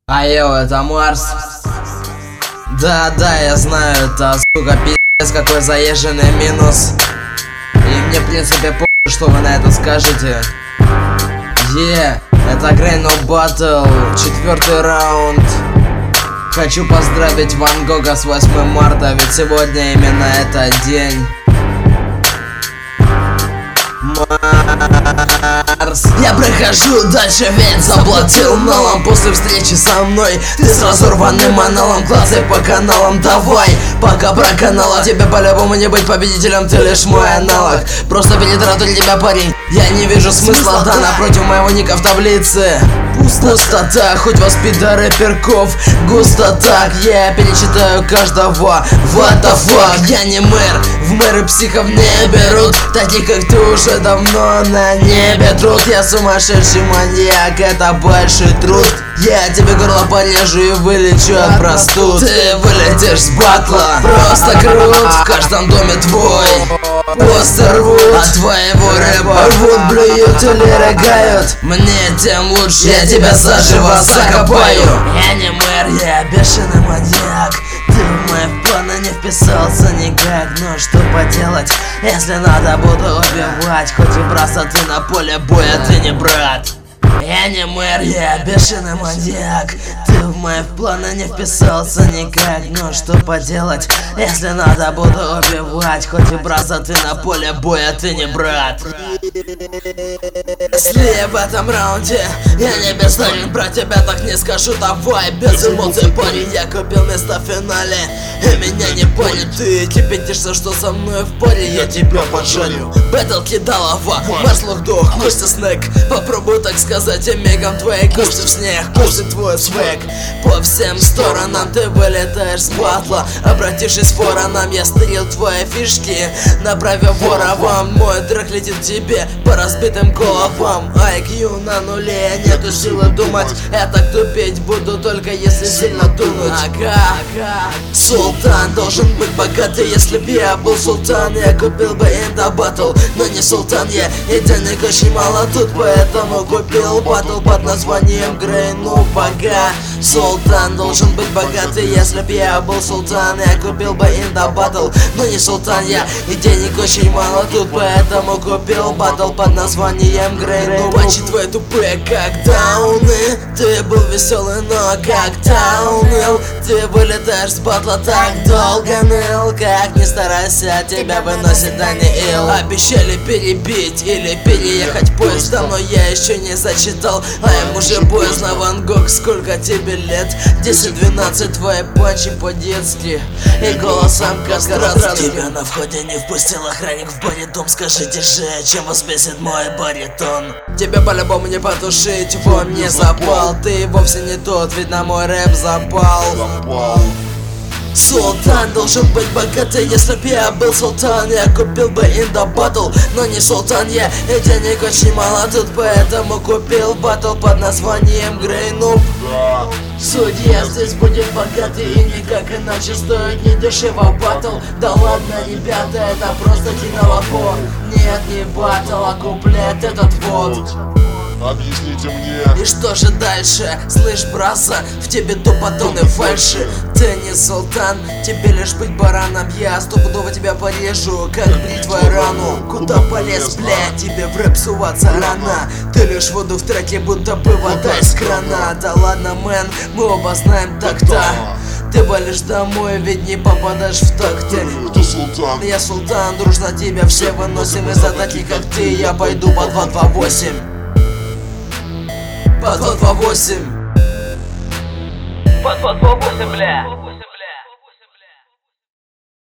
Айо, это Марс. Да, я знаю, это, сука, пиздец какой заезженный минус. И мне, в принципе, похуй, что вы на это скажете. Это Grey No Battle, 4-й раунд. Хочу поздравить Ван Гога с 8 марта, ведь сегодня именно этот день. Марс. Я прохожу дальше, ведь заплатил налом. После встречи со мной ты с разорванным аналом. Клацай по каналам, давай, пока про канала. Тебе по-любому не быть победителем, ты лишь мой аналог. Просто пенетратор тебя, парень, я не вижу смысла. Да, напротив моего ника в таблице пустота, хоть вас пидоры-перков густо так. Я перечитаю каждого, what the fuck. Я не мэр, в мэры психов не берут. Таких как ты уже давно на небе труд. Я сумасшедший маньяк, это большой труд. Я тебе горло порежу и вылечу от простуд. Ты вылетишь с батла, просто крут. В каждом доме твой постер рвут, от твоего рэпа рвут, блюют или рыгают. Мне тем лучше, я тебя заживо закопаю. Я не мэр, я бешеный маньяк. Ты в мои планы не вписался никак. Но что поделать, если надо, буду убивать. Хоть и просто ты на поле боя, ты не брат. Я не мэр, я бешеный маньяк. Ты в мои планы не вписался никак. Но что поделать, если надо, буду убивать. Хоть и просто ты на поле боя, ты не брат. Если в этом раунде я не бессмертен, про тебя так не скажу. Давай, без эмоций, парень, я купил место в финале. И меня не понял, ты кипятишься, что со мной в паре, я тебя поджарю. Бэтл кидалова, Марслух дух, Костя снэк. Попробую так сказать, и мигом твои кости в снег, кости твой свек. По всем сторонам ты вылетаешь с батла. Обратившись в воронам, я стрел твои фишки, направив воровам. Мой трек летит к тебе по разбитым головам. IQ на нуле, нету силы думать. Я так тупеть буду только если сильно дунуть. Ага. Султан должен быть богатый. Если б я был султан, я купил бы Инда Батл. Но не султан я, и денег очень мало тут, поэтому купил батл под названием Grey No Battle. Султан должен быть богатый. Если б я был султан, я купил бы Инда Батл. Но не султан я, и денег очень мало тут, поэтому купил батл под названием Grey No Battle. Пачи твои тупые как дауны. Ты был веселый, но когда уныл, ты вылетаешь с батла, так долго ныл. Как ни старайся, тебя выносит Дани Ил. Обещали перебить или переехать поездом, но я еще не зачитал, а им уже поздно. Ван Гог, сколько тебе лет? 10-12, твои панчи по-детски и голосом кастрат. Тебя на входе не впустил охранник в баре дом. Скажите же, чем вас бесит мой баритон? Тебя по-любому не потушить, во мне запал. Ты вовсе не тот, ведь на мой рэп запал. Султан должен быть богатый. Если б я был султан, я купил бы Инда Батл. Но не султан я, и денег очень мало тут, поэтому купил батл под названием Grey No. Судья здесь будет богатый, и никак иначе стоит недешево батл. Да ладно, ребята, это просто кинолапо. Нет, не батл, а куплет этот вот. Объясните мне. И что же дальше? Слышь, браза, в тебе тупо тонны фальши. Ты не султан, тебе лишь быть бараном. Я стопудово тебя порежу, как бритвой рану. Куда полез, блядь, тебе в рэп суваться рано. Ты лишь воду в треке, будто бы вода из крана. Да ладно, мэн, мы оба знаем так-то. Ты валишь домой, ведь не попадаешь в такты. Ты султан. Я султан, дружно тебя все выносим. Из-за таких как ты я пойду по 228. По 228. По 228, бля.